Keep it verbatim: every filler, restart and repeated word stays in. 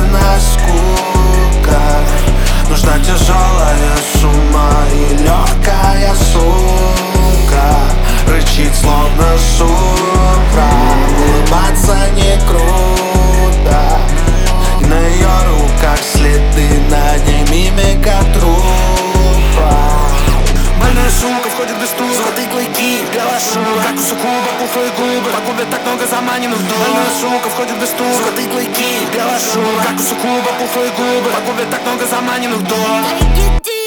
на скуках. Нужна тяжелая сумма и легкая сука. Рычит словно шура, улыбаться не круто. И на ее руках следы, на ней мимика трупа. Больная сука входит без стука, золотые клыки, белая шуба, как у суккуба, пухлые губы, по губе так много заманенных дур. Больная сука входит без стука, золотые клыки, белая шуба, как у суккуба, пухлые губы, по губе так много заманенных дур.